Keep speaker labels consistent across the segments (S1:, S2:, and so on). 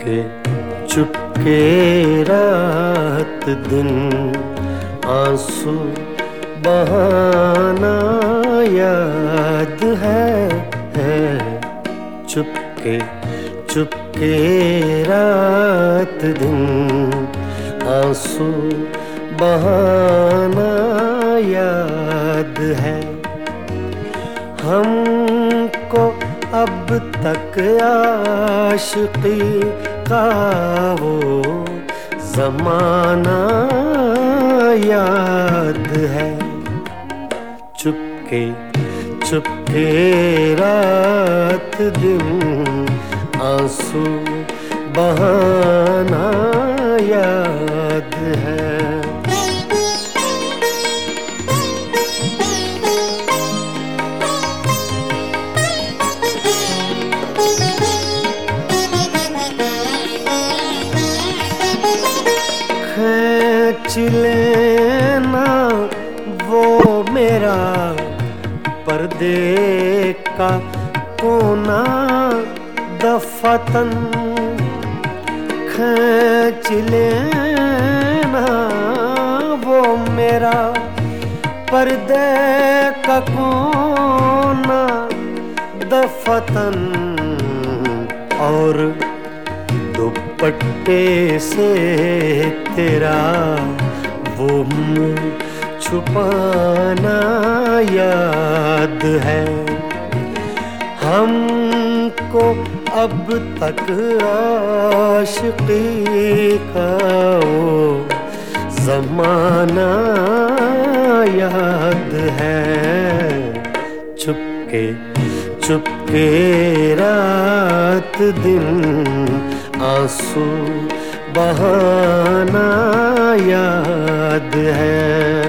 S1: चुपके चुपके रात दिन आंसू बहाना याद है। चुपके चुपके रात दिन आंसू बहाना याद है। हमको अब तक आशिकी का वो ज़माना याद है। चुपके चुपके रात दिन आंसू बहाना याद है। खींच लेना वो मेरा पर्दे का कोना दफतन, खींच लेना वो मेरा पर्दे का कोना दफतन, और दुपट्टे से तेरा वो मुँह छुपाना याद है। हमको अब तक आशिकी का वो ज़माना याद है। चुपके चुपके रात दिन आंसू बहाना याद है।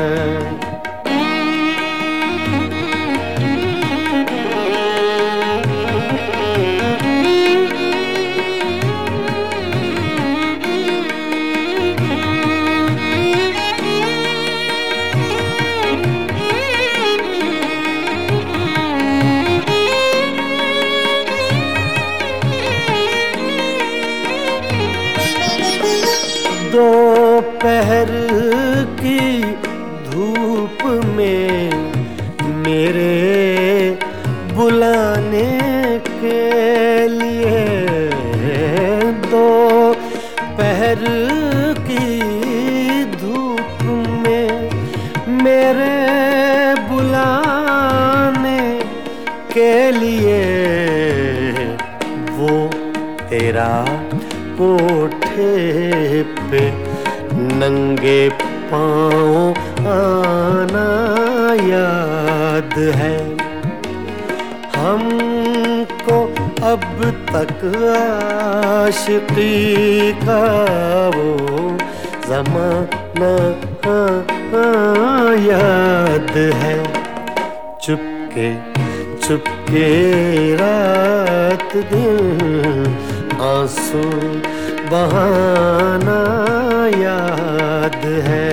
S1: दोपहर की धूप में मेरे बुलाने के लिए, दोपहर की धूप में मेरे बुलाने के लिए वो तेरा कोठे पे नंगे पाँव आना याद है। हमको अब तक आशिकी का वो ज़माना याद है। चुपके चुपके रात दिन आंसू बहाना याद है।